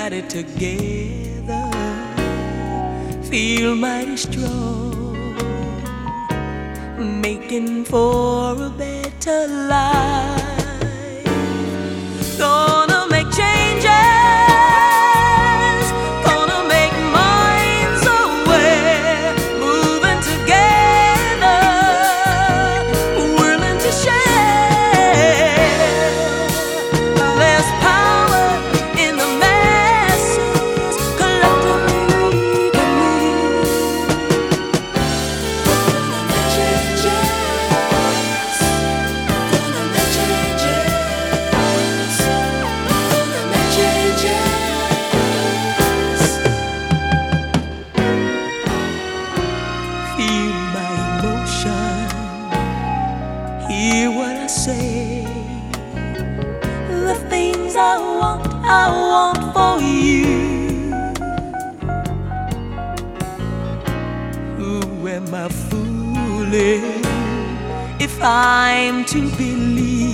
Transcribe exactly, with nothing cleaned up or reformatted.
got it together, feel mighty strong, making for a better life. Gonna make changes, gonna make minds aware, moving together, willing to share. There's power in the masses, collectively we can win. Gonna make changes, gonna make changes, gonna make changes. Feel my emotion, hear what I say. The things I want, I want for you. Who am I fooling if I'm to believe